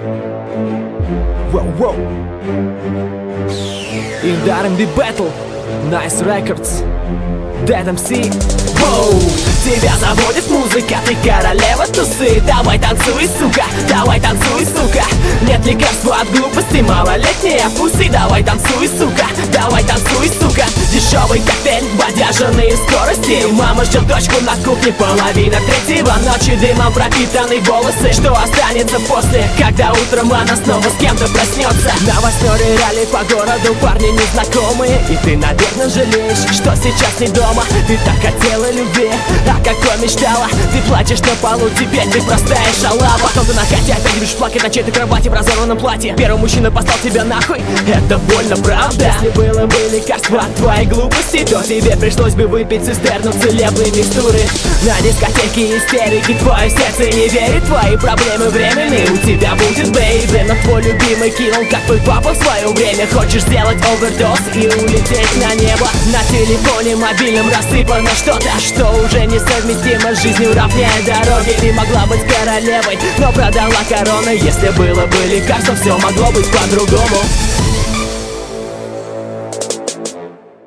Wow. In the R&B battle, Nice Records, Dead MC. Воу! Тебя заводит музыка, ты королева тусы. Давай танцуй, сука, давай танцуй, сука. Нет лекарства от глупости, малолетняя пуси. Давай танцуй, сука, давай танцуй, сука. Дешевый коктейль, бодяженные скорости. Мама ждет дочку на кухне, половина третьего ночи. Дымом пропитаны волосы, что останется после, когда утром она снова с кем-то проснется. Новостной ралли по городу, парни незнакомые. И ты, наверное, жалеешь, что сейчас не дома. Ты так хотела любви, а какой мечтала. Ты плачешь на полу, теперь ты простая шалава. Потом ты на хате опять будешь плакать на чьей-то кровати в разорванном платье. Первый мужчина послал тебя нахуй, это больно, правда? Если было бы лекарство от твоей глупости, то тебе пришлось бы выпить цистерну целебной микстуры. На дискотеке истерики твое сердце не верит. Твои проблемы временные, у тебя будет бейби. Но твой любимый кинул, как твой папа в свое время. Хочешь сделать овердоз и улететь на небо. На телефоне мобильном рассыпано что-то, что уже несовместимо с жизнью, равняя дороги. Ты могла быть королевой, но продала корону. Если было бы лекарство, все могло быть по-другому.